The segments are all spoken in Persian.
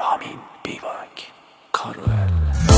رامین بیباک کارول.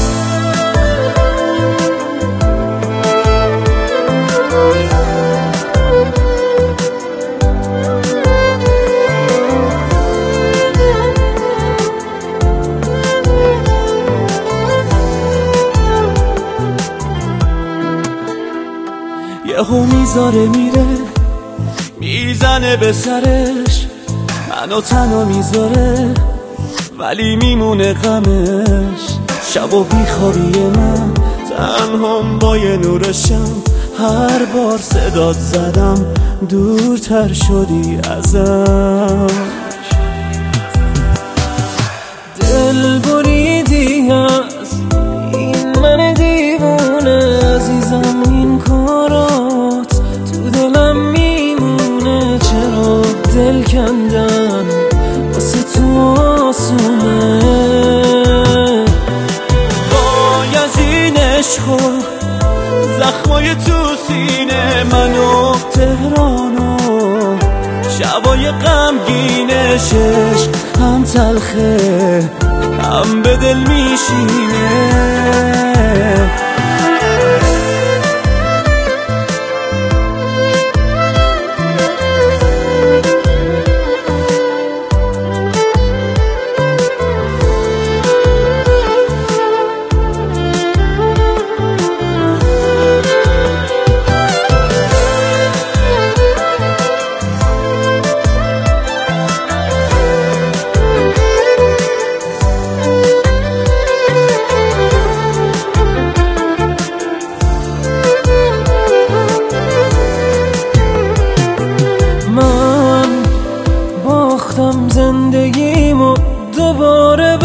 یهو میذاره میره میزنه به سرش، منو تنها میذاره ولی میمونه غمش. شب و بیخوابی من تنهام با یه نور شم، هر بار صدات زدم دورتر شدی ازم. دل بریدی از این من دیوونه عزیزم، این کارات تو دلم میمونه. چرا دل کندن واسه تو آسونه؟ وای از این عشق و زخمای تو سینه منو تهرانو، شبای غمگینشش هم تلخه هم به دل میشینه. زندگیمو دوباره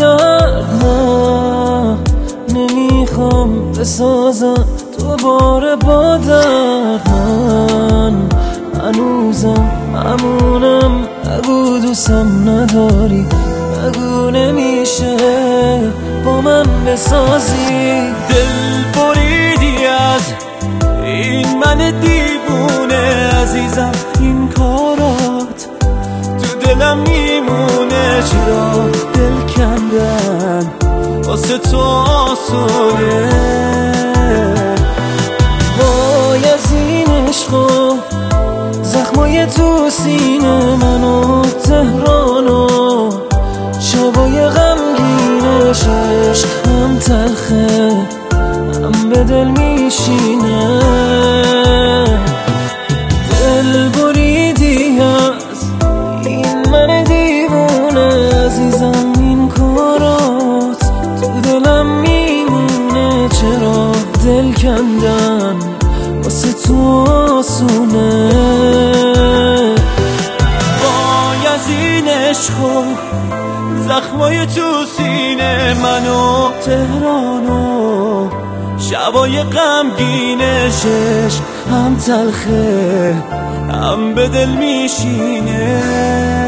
برگردم، نمیخوام بسازم دوباره با درد. من هنوزم همونم، بگو دوستم نداری، بگو نمیشه با من بسازی. دل بریدی از این من دیوونه عزیزم، این کارات دلم میمونه. چرا دل کندن واسه تو آسونه؟ وای از این عشق و زخمای تو سینه منو تهرانو، شبای غمگینشش هم تلخه هم به دل میشینه. دل بریدی از من دیوونه عزیزم، این کارات تو دلم میمونه. چرا دل کندن واسه تو آسونه؟ وای از این عشق و زخمای تو سینه منو تهرانو، شبای غمگینشش هم تلخه هم به دل میشینه.